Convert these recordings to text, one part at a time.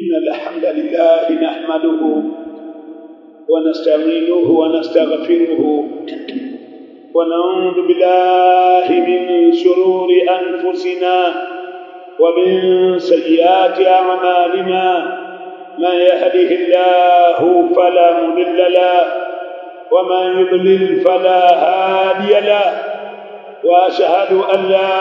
إن الحمد لله نحمده ونستعينه ونستغفره ونعوذ بالله من شرور أنفسنا ومن سيئات أعمالنا من يهده الله فلا مضل له ومن يضلل فلا هادي له وأشهد أن لا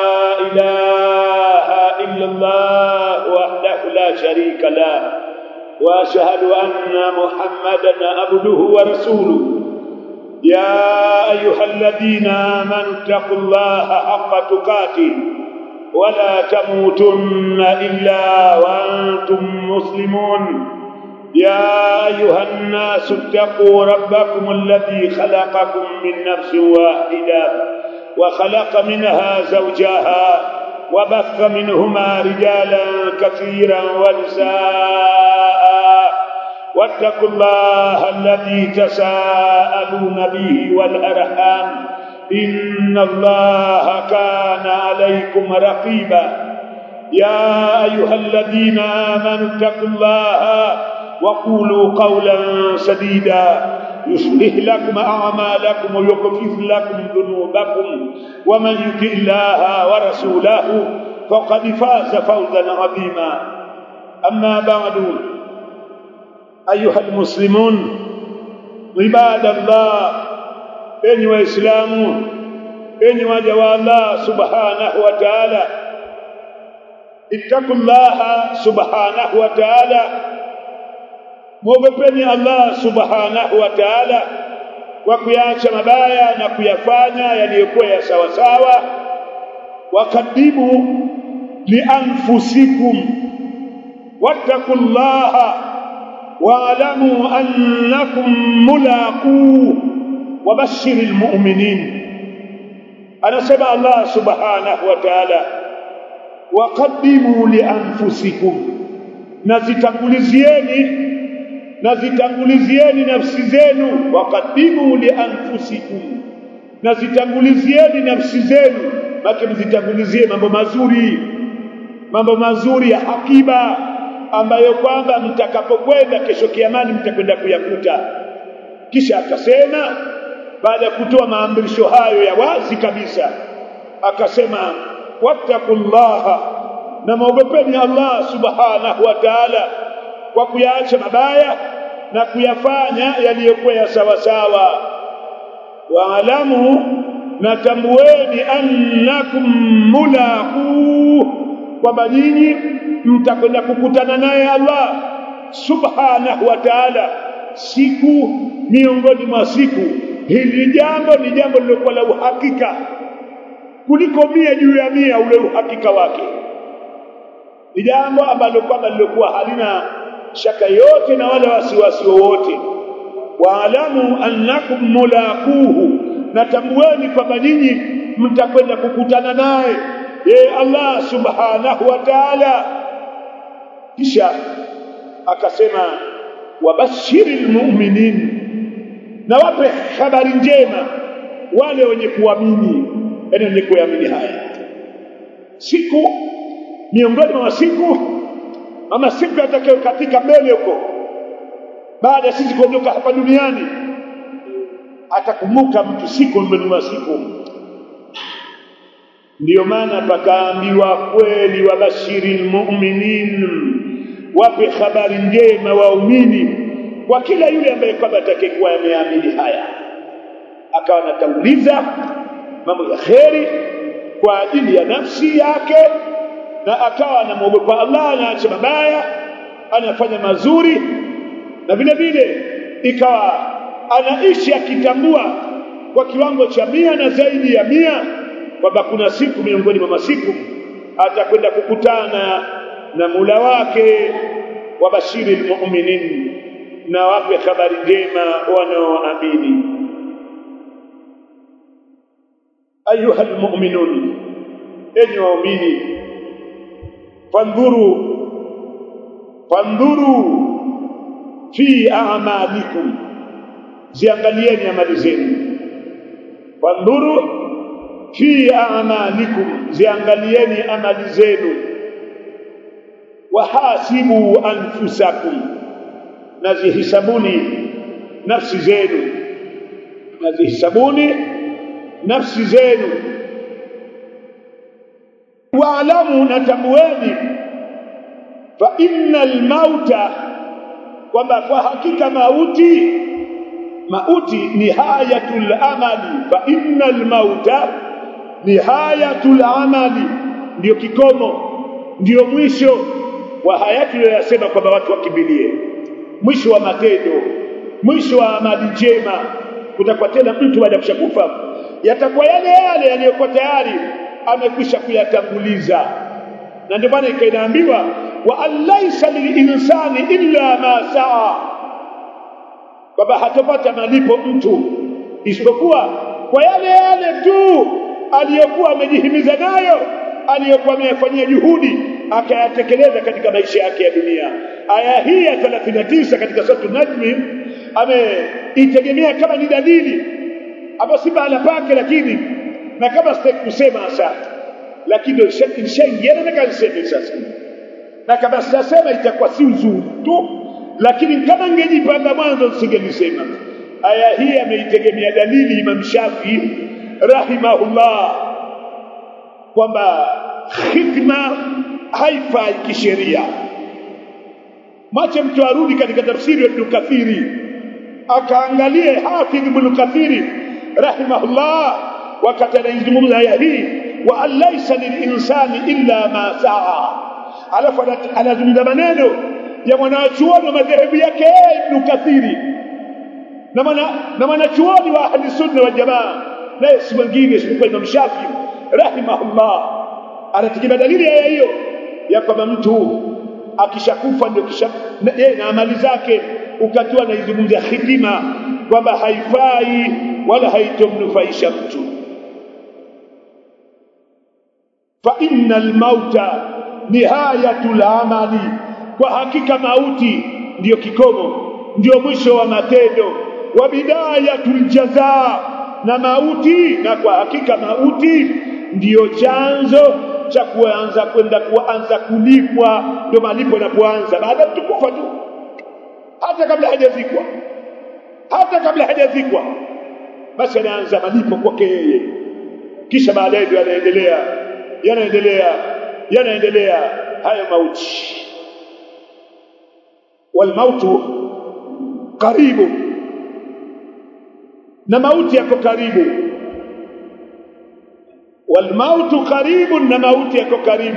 إله إلا الله وحده لا شريك له وأشهد أن محمدا عبده ورسوله يا أيها الذين آمنوا اتقوا الله حق تقاته ولا تموتن إلا وأنتم مسلمون يا أيها الناس اتقوا ربكم الذي خلقكم من نفس واحدة وخلق منها زوجها وبث منهما رجالا كثيرا ونساء واتقوا الله الذي تساءلون به والأرحام إن الله كان عليكم رقيبا يا أيها الذين آمنوا اتقوا الله وقولوا قولا سديدا يصلح لكم أعمالكم ويغفر لكم ذنوبكم ومن يطع الله ورسوله فقد فاز فوزا عظيما أما بعد أيها المسلمون عباد الله أيها الإسلام أيها جوال الله سبحانه وتعالى اتقوا الله سبحانه وتعالى mwogopeni Allah subhanahu wa ta'ala kwa kuyaacha mabaya na kuyafanya yaliyokuwa ya sawa sawa wakadimu li anfusikum wattaqullaha wa'lamu annakum mulaqu wabashshiril mu'minin anasema Allah subhanahu wa ta'ala waqaddimu li anfusikum nazitangulizieni nafsi zenu waqaddimu li anfusikum nazitangulizieni nafsi zenu baki mzitangulizie mambo mazuri ya akiba ambayo kwamba mtakapokwenda kesho kiamani mtakwenda kuyakuta. Kisha akasema baada ya kutoa maamrisho hayo ya wazi kabisa akasema wattaqullaha na muogopeni Allah subhanahu wa ta'ala kwa kuyaacha mabaya na kuyafanya yaliyokuwa ya sawa sawa waalamu na tambueni annakum mulaqu kwamba nyinyi mtakwenda kukutana naye Allah subhanahu wa ta'ala siku miongoni mwa siku. Hili jambo ni jambo lilokuwa la uhakika kuliko 100 juu ya 100 ule uhakika wake. Ni jambo ambalo kwamba lilokuwa halina shaka yote na wala wasiwasi wowote. Waalamu annakum mulaquhu na tambueni kwamba nyinyi mtakwenda kukutana naye Allah subhanahu wa ta'ala. Kisha akasema wabashiril mu'minin na wape habari njema wale wenye kuamini, wenye kuamini haya siku miongoni mwa siku ama siku atakayo katika mbele huko baada ya sisi kuondoka hapa duniani atakumbuka mtu siku miongoni mwa siku. Ndio maana pakaambiwa kweli wabashiril mu'minin wape habari njema waumini kwa kila yule ambaye kwamba atakayekuwa ameamini haya. Akawa anatanguliza mambo ya kheri kwa ajili ya nafsi yake na akawa anamuogopa Allah na acha mabaya anafanya mazuri na vile vile ikawa anaishi akitambua kwa kiwango cha 100 na zaidi ya 100 kwamba kuna siku miongoni mwa masiku atakwenda kukutana na Mola wake. Wabashiril mu'minin na wape habari njema wanaoamini. Ayuhal mu'minun enyi waumini fandhuru fi a'malikum ziangalieni amali zenu. Fandhuru fi a'malikum ziangalieni amali zenu wahasibu anfusakum, nazihisabuni nafsi zenu, nazihisabuni nafsi zenu. Waalamu, natambueni, fa innal mauta, kwamba kwa hakika mauti nihayatul amali. Fa innal mauta nihayatul amali, ndio kikomo, ndio mwisho wa haya tuliyosema kwamba watu wakimbilie, mwisho wa matendo, mwisho wa amali njema. Kutakuwa tena mtu baada ya kushakufa yatakuwa yale yale yaliyokuwa tayari amekwisha kuyatanguliza. Na ndio maana ikaambiwa wa alaysa lilinsani illa ma saa, kwamba hatapata malipo mtu isipokuwa kwa yale yale tu aliyokuwa amejihimiza nayo, aliyokuwa amefanyia juhudi akayatekeleza katika maisha yake ya dunia. Aya hii ya 39 katika sura An-Najm ameitegemea kama ni dalili ambayo si maana pake, lakini na kama sitaki kusema sasa, lakini nishaingia na kanisema sasa, na kama sitasema itakuwa si uzuri tu, lakini kama ngejipanga mwanzo nisingelisema. Aya hii ameitegemea dalili Imam Shafi rahimahullah kwamba hikma haifai kisheria. Mache mtu arudi katika tafsiri ya Ibn Kathiri akaangalie Hafidh Ibn Kathiri rahimahullah wakati anazungumza aya hii wa alaysa lilinsani illa ma saa, alafu anazungumza maneno ya mwanachuoni wa madhehebu yake Ibn Kathiri na mwanachuoni wa ahli sunna wal jamaa, na si mwingine isipokuwa Imam Shafi rahimahullah. Anategemea dalili ya hiyo ya kwamba mtu akishakufa ndio yeye na amali zake ukatiwa na izungumza hikima kwamba haifai wala haitomnufaisha mtu. Fa innal mauta nihayatul amali, kwa hakika mauti ndiyo kikomo, ndiyo mwisho wa matendo. Wa bidayatul jazaa, na mauti, na kwa hakika mauti ndiyo chanzo cha kuanza kulipwa, ndio malipo yanapoanza baada ya kufa tu, hata kabla hajazikwa basi anaanza malipo kwake yeye, kisha baadaye yanaendelea hayo mauti. Wal mautu karibu, na mauti yako karibu. Wal mautu karibu, na mauti yako karibu.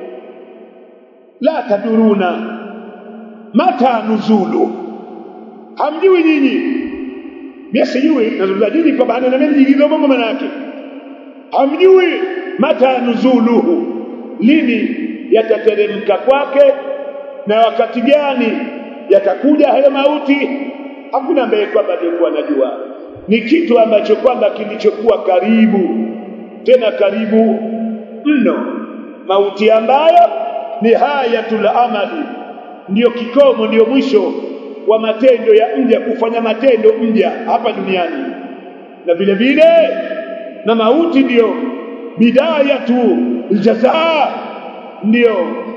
La taduruna mata nuzulu, hamjui nyinyi, mimi sijui, nazungumza nyinyi kwa maana na mimi ndio mambo manake. Hamjui mata nuzuluhu, lini yatateremka kwake na wakati gani yatakuja hayo mauti. Hakuna ambaye kwamba alikuwa anajua. Ni kitu ambacho kwamba kilichokuwa karibu, tena karibu mno. Mauti ambayo ni hayatul amali, ndio kikomo, ndio mwisho wa matendo ya mja, kufanya matendo mja hapa duniani. Na vile vile na mauti ndio bidayatu aljazaa, ndio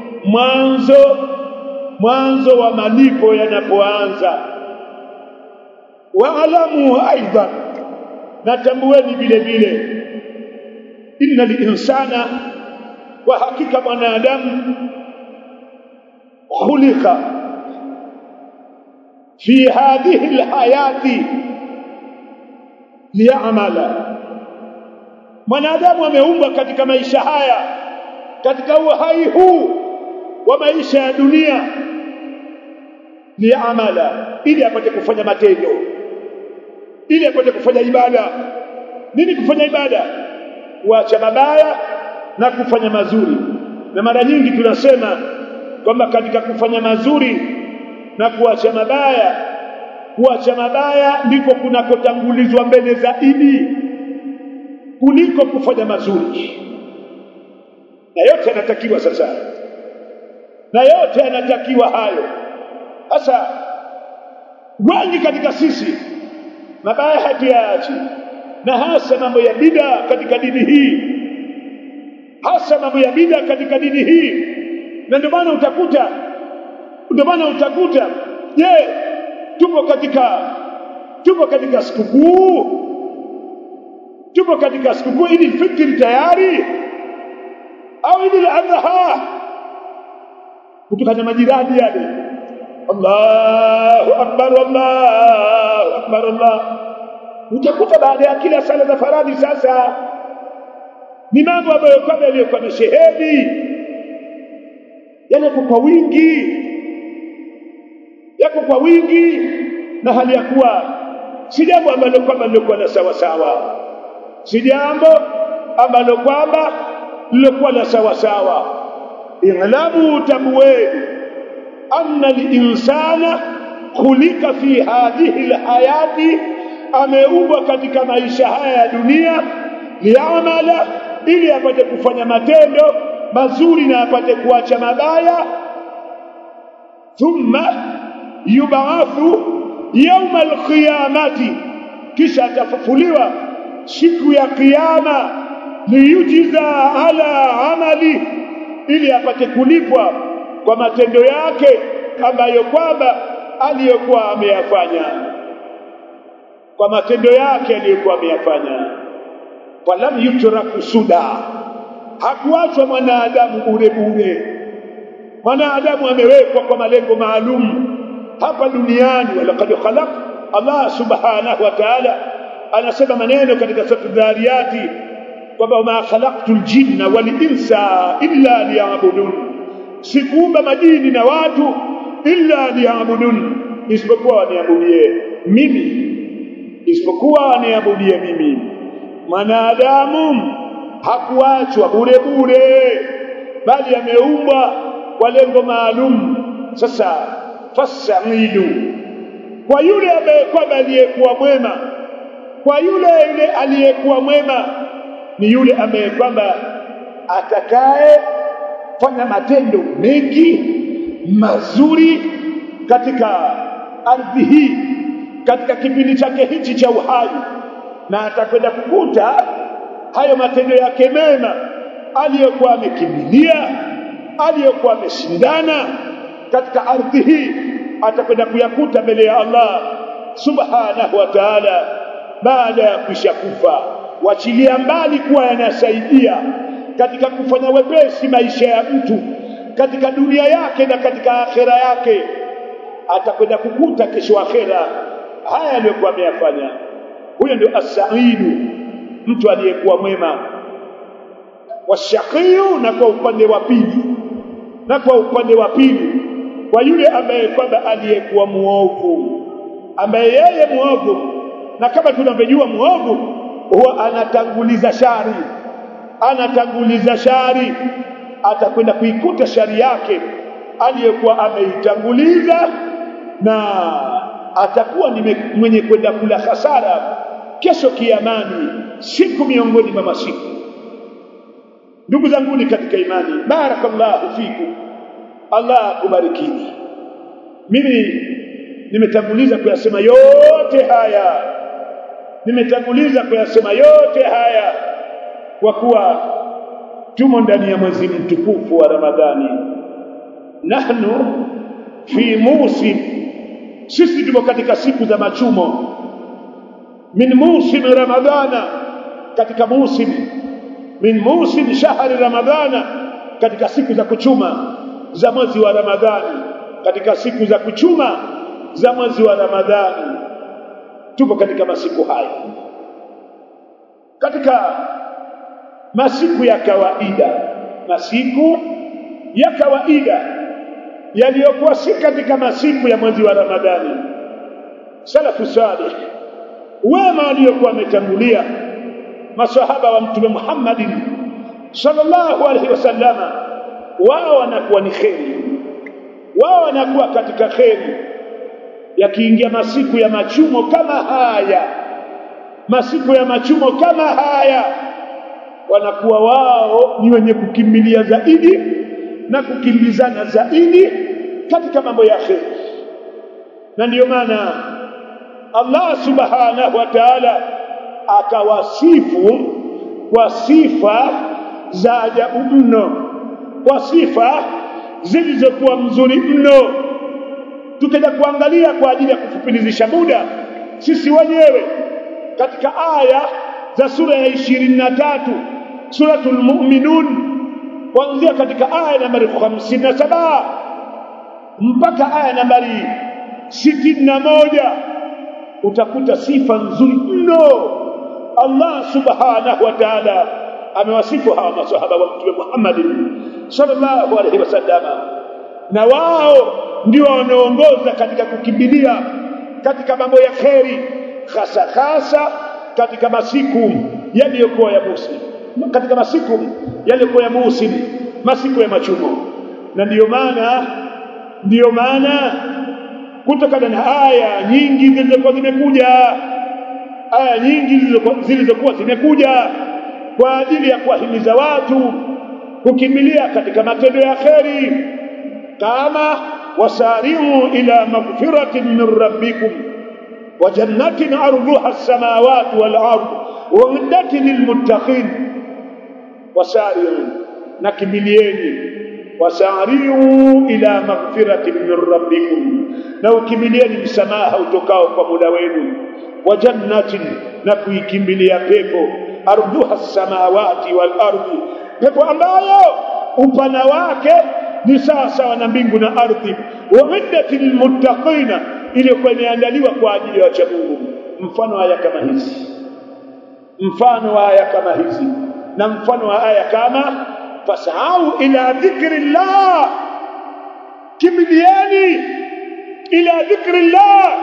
mwanzo wa malipo yanapoanza. Waalamu aidan, natambueni vile vile, inna linsana, wa hakika mwanadamu, khuliqa fi hadhihi alhayati liya'mala, mwanadamu ameumbwa katika maisha haya, katika uhai huu wa maisha ya dunia, liya'mala, ili apate kufanya matendo, ili apate kufanya ibada. Nini kufanya ibada? Kuacha mabaya na kufanya mazuri. Na mara nyingi tunasema kwamba katika kufanya mazuri na kuacha mabaya ndiko kunakotangulizwa mbele zaidi kuliko kufanya mazuri. Na yote yanatakiwa sasa, na yote yanatakiwa hayo. Sasa wengi katika sisi mabaya hatuyaachi, na hasa mambo ya bid'a katika dini hii, Na ndio maana utakuta je, tupo katika sikukuu Eid al-Fitr tayari au Eid al-Adha? Kutoka na majirani yale, Allahu akbar, Allahu akbar, Allah. Utakuta baada ya kila sala za faradhi sasa ni mambo ambayo kabla yalikuwa ni shehedi, yako kwa wingi, na hali ya kuwa si jambo ambalo kwamba lilikuwa na sawa, si jambo ambalo kwamba lilikuwa na sawa. I'lamu tamwe anna al-insana khulika fi hadhihi al-hayati, ameumbwa katika maisha haya ya dunia liamala, ili apate kufanya matendo mazuri na apate kuacha mabaya. Thumma yub'athu yawm al-qiyamati, kisha atafufuliwa siku ya kiyama, liyujza ala amali, ili apate kulipwa kwa matendo yake ambayo kwamba aliyokuwa ameyafanya, kwa matendo yake aliyokuwa ameyafanya. Falam yutraku suda, hakuachwa mwanadamu bure. Mwanadamu amewekwa kwa malengo maalum hapa duniani. Walaqad khalaq, Allah subhanahu wa ta'ala anasema maneno katika sura Dhariyati kwamba ma khalaqtul jinna wal insa illa liya'budun, sikuumba majini na watu illa liya'budun, isipokuwa waniabudie mimi. Mwanadamu hakuachwa bure, bali ameumbwa kwa lengo maalum. Sasa fasaidu, kwa yule ambaye kwamba aliyekuwa mwema, kwa yule aliyekuwa mwema ni yule ambaye kwamba atakaye fanya matendo mengi mazuri katika ardhi hii, katika kipindi chake hichi cha uhai, na atakwenda kukuta hayo matendo yake mema aliyokuwa amekimbilia, aliyokuwa ameshindana katika ardhi hii, atakwenda kuyakuta mbele ya Allah subhanahu wa ta'ala baada ya kufa. Wachilia mbali kuwa yanasaidia katika kufanya wepesi maisha ya mtu katika dunia yake na katika akhera yake, atakwenda kukuta kesho akhera haya aliyokuwa ameyafanya. Huyo ndio as-saidu, mtu aliyekuwa mwema. Washaqiyu, na kwa upande wa pili kwa yule ambaye kwamba aliyekuwa muovu, ambaye yeye muovu, na kama tunavyojua muovu huwa anatanguliza shari, atakwenda kuikuta shari yake aliyekuwa ameitanguliza, na atakuwa ni mwenye kwenda kula hasara kesho kiyamani, siku miongoni mwa masiku. Ndugu zangu ni katika imani, barakallahu fikum, Allah akubarikini. Mimi nimetanguliza kuyasema yote haya kwa kuwa tumo ndani ya mwezi mtukufu wa Ramadhani. Nahnu fi musim, sisi tumo katika siku za machumo. Min musim Ramadhana, katika min musim shahri Ramadhana, katika siku za kuchuma za mwezi wa Ramadhani, katika siku za kuchuma za mwezi wa Ramadhani. Tupo katika masiku haya, katika masiku ya kawaida yaliyokuwa si katika masiku ya mwezi wa Ramadhani. Salafu salih, wema waliokuwa wametangulia, masahaba wa Mtume Muhammadin sallallahu alaihi wasallama, wao wanakuwa ni kheri, wao wanakuwa katika kheri. Yakiingia masiku ya machumo kama haya, wanakuwa wao ni wenye kukimbilia zaidi na kukimbizana zaidi katika mambo ya kheri. Na ndiyo maana Allah subhanahu wa ta'ala akawasifu kwa sifa za ajabu mno, kwa sifa zilizokuwa mzuri mno. Tukija kuangalia kwa ajili ya kufupilizisha muda, sisi wenyewe katika aya za sura ya 23 suratul Mu'minun, kuanzia katika aya nambari 57 mpaka aya nambari 61, utakuta sifa nzuri mno. Allah subhanahu wa ta'ala amewasifu hawa maswahaba wa Mtume Muhammad sallallahu alaihi wasallam, na wao ndio wanaongoza katika kukimbilia katika mambo ya kheri, hasa katika masiku yaliyokuwa ya Muslim, katika masiku yaliyokuwa ya Muslim, masiku ya machumo. Na ndiyo maana kutokana na aya nyingi zilizokuwa zimekuja kwa ajili ya kuwahimiza watu kukimbilia katika matendo ya kheri, kama wasari'u ila maghfiratin min rabbikum wa jannatin 'arduha as-samawati wal ardu wa uiddatin lilmuttaqin. Wasari'u, nakimbilieni, wasari'u ila maghfiratin min rabbikum, na ukimbilieni msamaha utokao kwa Mola wenu, wa jannatin, na kuikimbilia pepo, arduha as-samawati wal ardi, pepo ambayo upana wake ni sawa na mbingu na ardhi, wa uiddatil lilmuttaqina, iliyokuwa imeandaliwa kwa ajili ya wacha Mungu. Mfano wa aya kama hizi na mfano wa aya kama fas'au ila dhikrillah, kimbilieni ila dhikrillah,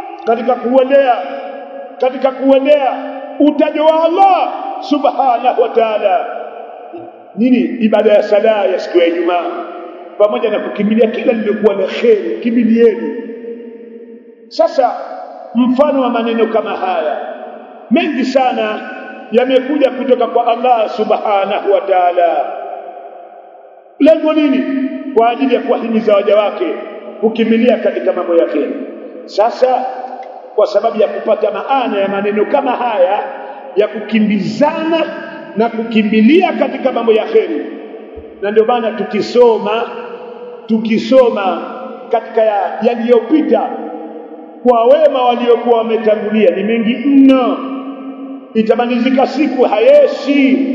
katika kuendea utajo wa Allah subhanahu wa ta'ala. Nini? Ibada ya sala ya siku ya Ijumaa, pamoja na kukimbilia kila lililokuwa na kheri, kimbilieni. Sasa mfano wa maneno kama haya mengi sana yamekuja kutoka kwa Allah subhanahu wa ta'ala. Lengo nini? Kwa ajili ya kuwahimiza waja wake kukimbilia katika mambo ya kheri. Sasa kwa sababu ya kupata maana ya maneno kama haya ya kukimbizana na kukimbilia katika mambo ya kheri, na ndio maana tukisoma katika yaliyopita kwa wema waliokuwa wametangulia ni mengi mno. Itamalizika siku hayeshi.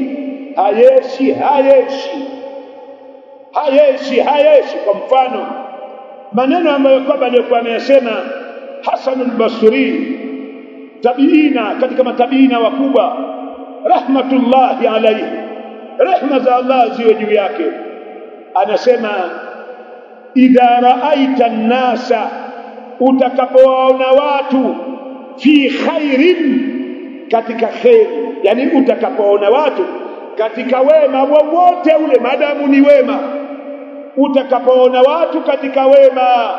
Kwa mfano maneno ambayo kwamba alikuwa ameyasema Hasan al-Basri, tabiina, katika matabiina wakubwa rahmatullahi alayhi, rehma za Allah ziwe juu yake, anasema idha ra'aita an-nasa, utakapowaona watu fi khairin, katika khairi, yani utakapoona watu katika wema wowote ule, madamu ni wema, utakapoona watu katika wema,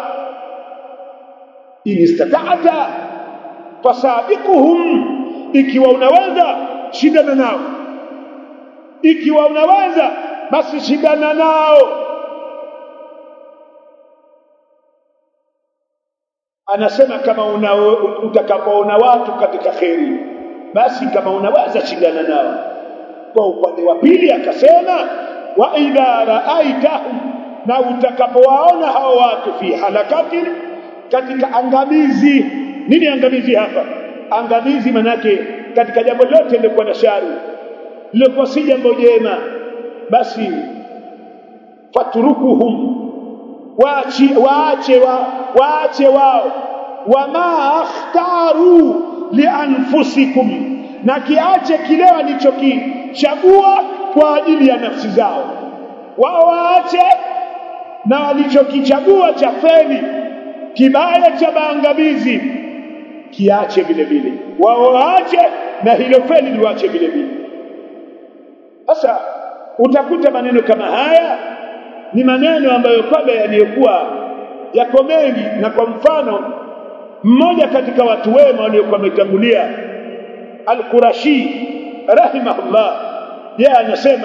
inistata'ata fasabiquhum, ikiwa unaweza shindana nao, ikiwa unaweza basi shindana nao. Anasema kama utakapoona watu katika khairi, basi kama unaweza shindana nao. Kwa upande wa pili akasema wa idha ra'aitahum, na utakapowaona hao watu fi halakatin, katika angamizi. Nini angamizi hapa? Angamizi manake katika jambo lote lilikuwa na shari, lilikuwa si jambo jema, basi fatrukuhum, waache wao, wama akhtaru lianfusikum, na kiache kile walichokichagua kwa ajili ya nafsi zao. Wao waache na walichokichagua cha feli, kibaya cha maangamizi, kiache vile vile. Wao waache na hilo feli liwache vile vile. Sasa utakuta maneno kama haya ni maneno ambayo kwamba yaliyokuwa yako mengi. Na kwa mfano mmoja katika watu wema waliokuwa wametangulia, Al-Qurashi rahimahullah, yeye anasema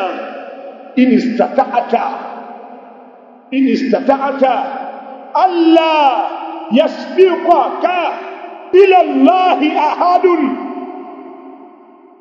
inistata'ata alla yasbiqaka ila Allahi ahadun,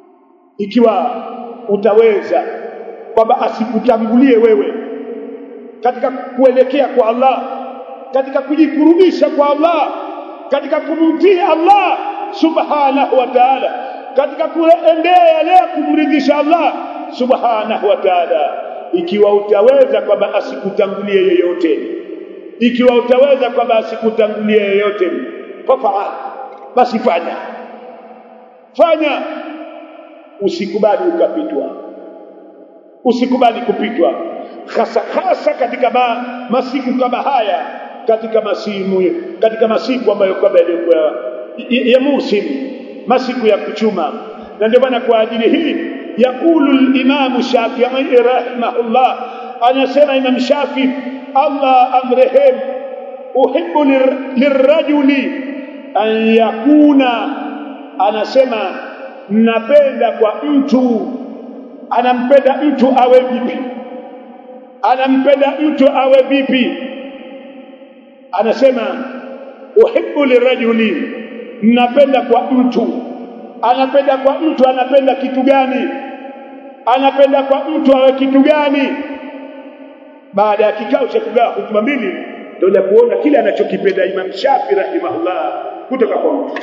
ikiwa utaweza kwamba asikutangulie wewe katika kuelekea kwa Allah, katika kujikurubisha kwa Allah, katika kumtii Allah subhanahu wa ta'ala, katika kuendea yale kumridhisha Allah subhanahu wa ta'ala. Ikiwa utaweza kwamba asikutangulie yeyote, ikiwa utaweza kwamba asikutangulie yeyote, fafa'al, basi fanya, usikubali ukapitwa, usikubali kupitwa, hasa katika masiku kama haya, katika masiku ambayo kwamba yalikuwa ya musimu, masiku ya kuchuma. Na ndio maana kwa ajili hii yakulu al-Imam Shafi'i rahimahullah, anasema Imam Shafi'i Allah amrehem, uhibbu lirrajuli an yakuna, anasema napenda kwa mtu, anampenda mtu awe vipi, anampenda mtu awe vipi. Anasema uhibbu lirrajuli, napenda kwa mtu, anapenda kwa mtu, anapenda kitu gani, anapenda kwa mtu awe kitu gani. Baada ya kikao cha kugawa hutuba mbili ndio kuona kile anachokipenda Imam Shafi rahimahullah kutoka kwa mtu.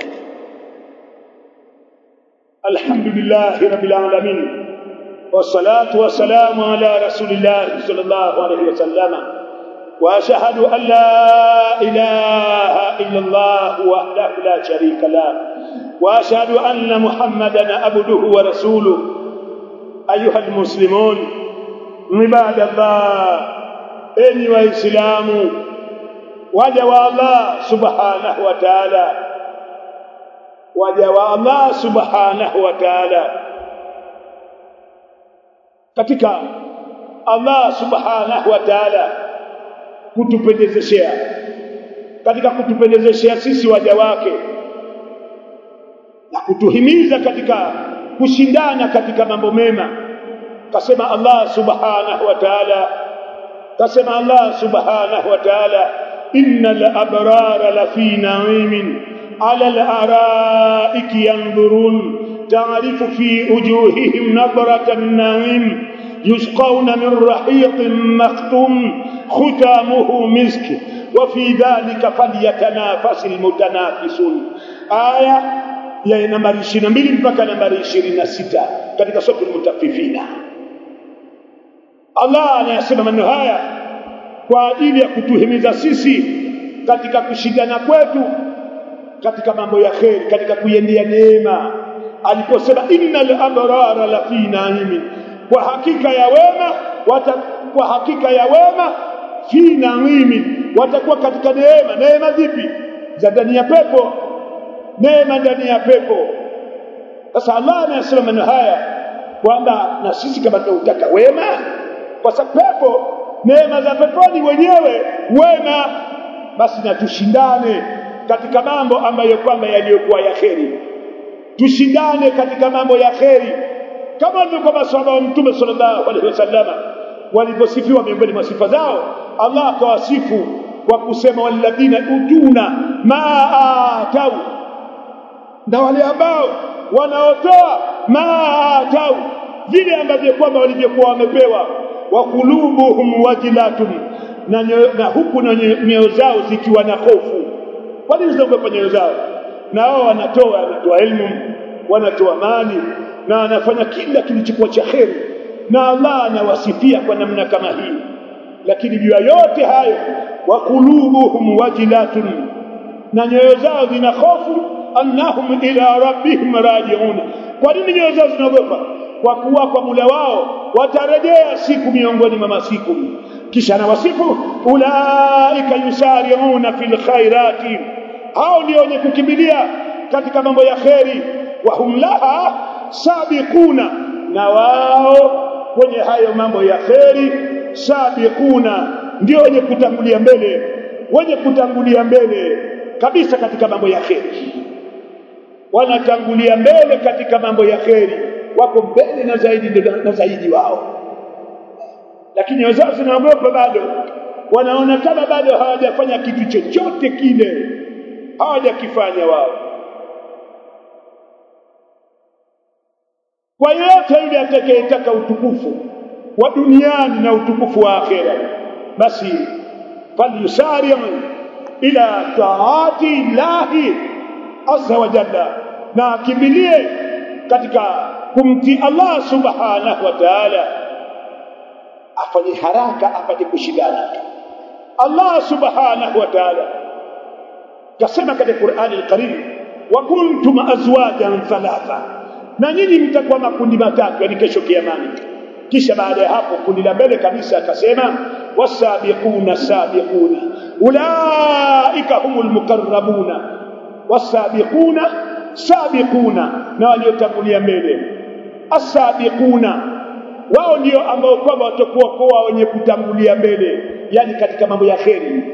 Alhamdulillah rabbil alamin, wassalatu wassalamu ala rasulillah sallallahu alayhi wasallam, wa ashhadu an la ilaha illa Allah wahdahu la sharika la, wa ashhadu anna Muhammadan abduhu wa rasuluhu. Ayuha almuslimun, ibadallah, enyi waislamu, waja wa Allah subhanahu wa ta'ala, waja wa Allah subhanahu wa ta'ala. Katika Allah subhanahu wa ta'ala kutupendezeshea, katika kutupendezeshea sisi waja wake, na kutuhimiza katika kushindana katika mambo mema. Kasema Allah subhanahu wa ta'ala, kasema Allah subhanahu wa ta'ala, innal abrara lafi na'imin ala al-ara'iki yanzurun ta'rifu fi wujuhihim nadratan na'im yusqawna min rahiqin makhtum khutamuhu misk wa fi dhalika falyatanafasil mutanafisun. Aya ya nambari 22 mpaka nambari 26 katika sura al-Mutaffifina. Allah anasema maneno haya kwa ajili ya kutuhimiza sisi katika kushindana kwetu katika mambo ya kheri, katika kuiendea neema. Aliposema innal abrara lafi na'im, kwa hakika ya wema fi na'im, watakuwa katika neema. Neema zipi? Za ndani ya pepo, neema ndani ya pepo. Sasa Allah anasema maneno haya kwamba na sisi kama tunataka wema, kwa sababu pepo, neema za peponi wenyewe wema, basi na tushindane katika mambo ambayo kwamba yaliyokuwa ya kheri, tushindane katika mambo ya kheri, kama ndivyo maswahaba wa Mtume sallallahu alaihi wasallam waliposifiwa. Miongoni mwa sifa zao Allah akawasifu kwa kusema walladhina utuna ma atau, na wale ambao wanaotoa ma atau, vile ambavyo kwamba walivyokuwa wamepewa. Wa qulubuhum wajilatun, na huku na nyoyo zao zikiwa na hofu. Kwa nini zinaogopa nyoyo zao? Na wao wanatoa elimu, wanatoa mali, na wanafanya kila kilichokuwa cha kheri, na Allah anawasifia kwa namna kama hii. Lakini juu ya yote hayo, wa qulubuhum wajilatun, na nyoyo zao zina hofu, annahum ila rabbihim raji'un. Kwa nini nyoyo zao zinaogopa? Kwa kuwa kwa Mola wao watarejea siku miongoni mwa masiku. Kisha anawasifu ulaika yusari'una fil khairati, hao ndio wenye kukimbilia katika mambo ya kheri. Wa hum laha sabiquna, na wao kwenye hayo mambo ya kheri sabiquna, ndio wenye kutangulia mbele, wenye kutangulia mbele kabisa katika mambo ya kheri. Wanatangulia mbele katika mambo ya kheri, wako mbele na zaidi wao. Lakini wazazi wanaogopa, bado wanaona kama bado hawajafanya kitu chochote kile, hawajakifanya wao. Kwa yote yule atakayetaka utukufu wa duniani na utukufu wa akhera, basi falyusari' ila taati llahi azza wa jalla, na kimbilie katika kumtii Allah subhanahu wa ta'ala, afanye haraka apate kushindana. Allah subhanahu wa ta'ala kasema katika Qur'ani al-Karim, wa kuntum azwajan thalatha, na nyinyi mtakuwa makundi matatu yani kesho kiyamani. Kisha baada ya hapo kundi la mbele kabisa akasema wasabiquna sabiquna ulaika humul mukarrabuna, wasabiquna sabiquna, na waliotangulia mbele. Asabiquna wao ndio ambao kwamba watakuwa kwa wenye kutangulia mbele, yani katika mambo ya kheri.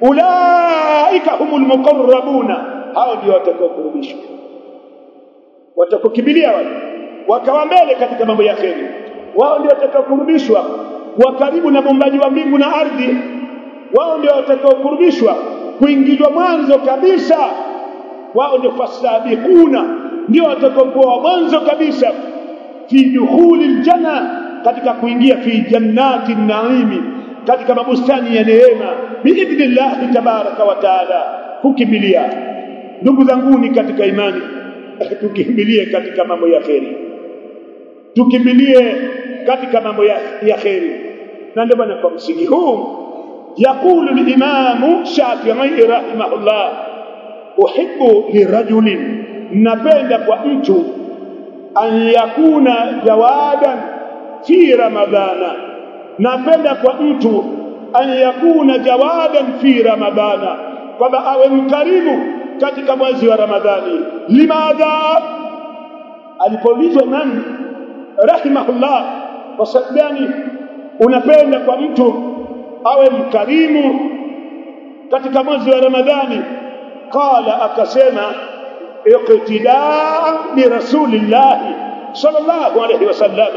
Ulaika humul mukarrabuna, hao ndio watakaokurudishwa, watakokimbilia wale wakawa mbele katika mambo ya kheri. Wao ndio watakaokurudishwa wa karibu na muumbaji wa mbingu na ardhi. Wao ndio watakaokurudishwa kuingizwa mwanzo kabisa. Wao ndio fasabiquna, ndio watakaokuwa mwanzo kabisa fi dukhulil janna, katika kuingia fi jannati naimi, katika mabustani ya neema biidhnillah tabaraka wa taala. Kukimbilia ndugu zangu ni katika imani, tukimbilie katika mambo ya kheri, tukimbilie katika mambo ya kheri. Na ndio maana kwa msingi huu yakulu al-Imam Shafi'i rahimahullah, uhibbu lirajulin, napenda kwa mtu an yakuna jawadan fi ramadhana, napenda kwa mtu an yakuna jawadan fi ramadhana, kwamba awe mkarimu katika mwezi wa Ramadhani. Limadha? Alipoulizwa nani rahimahullah, kwa sababu gani unapenda kwa mtu awe mkarimu katika mwezi wa Ramadhani? Qala, akasema iqtidaa bi rasulillah sallallahu alayhi wasallam,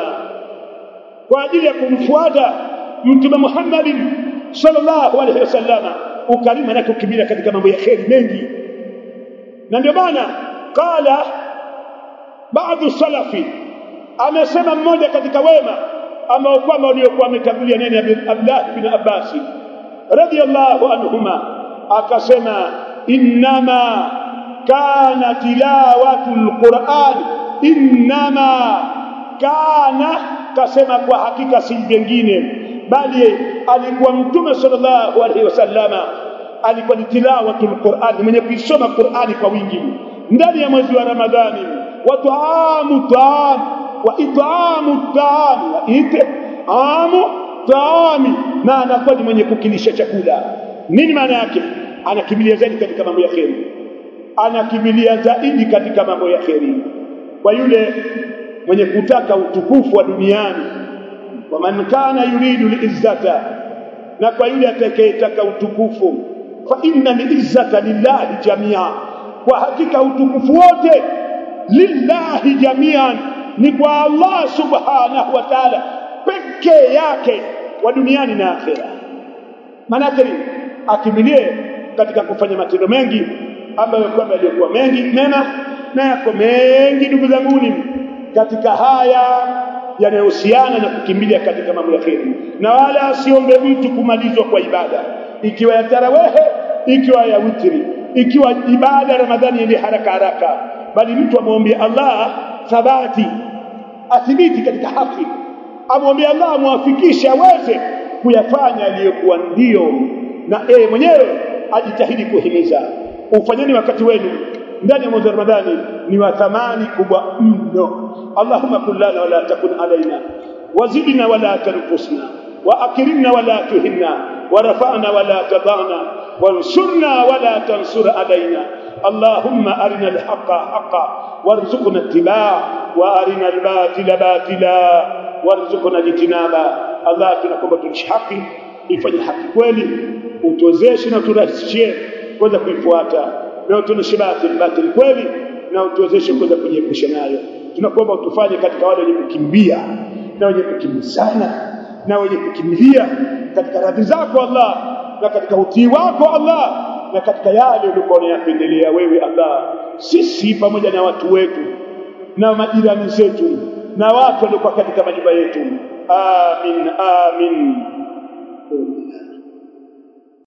kwa ajili ya kumfuata mtume Muhammad sallallahu alayhi wasallam. Ukarimu na kukimbilia katika mambo ya kheri mengi. Na ndio maana qala baadhi salafi, amesema mmoja katika wema ambao kwamba waliokuwa wametangulia nani, Abdullah bin Abbas radiyallahu anhuma, akasema innama kana tilawatul Qur'an, innama kana, kasema kwa hakika si vingine bali alikuwa mtume sallallahu alaihi wasallama alikuwa ni tilawatul Qur'an, mwenye kusoma Qur'ani kwa wingi ndani ya mwezi wa Ramadhani. Wa ta'amu ta'am wa it'amu ta'am wa it'amu ta'ami, na anakuwa ni mwenye kukilisha chakula. Nini maana yake? Anakimbilia zaidi katika mambo ya kheri, anakimbilia zaidi katika mambo ya kheri. Kwa yule mwenye kutaka utukufu wa duniani, wa man kana yuridu al-izzata, na kwa yule atakayetaka utukufu, fa inna al-izzata lillahi jami'an, kwa hakika utukufu wote lillahi jami'an, ni kwa Allah subhanahu wa ta'ala pekee yake, wa duniani na akhera. Manake akimbilie katika kufanya matendo mengi ambayo kwamba yalikuwa mengi mema na yako mengi ndugu zangu katika haya yanayohusiana na kukimbilia katika mambo ya kheri. Na wala asiombe mtu kumalizwa kwa ibada, ikiwa ya tarawehe, ikiwa ya witri, ikiwa ibada Ramadhani ile haraka haraka, bali mtu amwombe Allah thabati, athibiti katika haki, amwombe Allah muafikishe aweze kuyafanya aliyokuwa ndio, na mwenyewe ajitahidi kuhimiza. Ufanyeni wakati wenu ndani ya mwezi wa Ramadhani ni wa thamani kubwa mno. Allahumma kun lana wala takun alaina, wazidna wala tanqusna, wa akrimna wala tuhinna, warfa'na wala tadana, wansurna wala tansur alaina. Allahumma arina alhaqa haqa warzuqna ittiba'a, wa arina albatila batila warzuqna ijtinaba. Allah, tunakuomba tuishi haki, ifanye haki kweli, utuwezeshe na turahisishie kuweza kuifuata, na tunashibati batili kweli, na utuwezeshe kuweza kujiepusha nayo. Tunakuomba utufanye katika wale wenye kukimbia na wenye kukimbizana na wenye kukimbilia katika radhi zako Allah, na katika utii wako Allah, na katika yale uliokuwa unayapendelea wewe Allah, sisi pamoja na watu wetu na majirani zetu na watu waliokuwa katika majumba yetu. Amin, amin.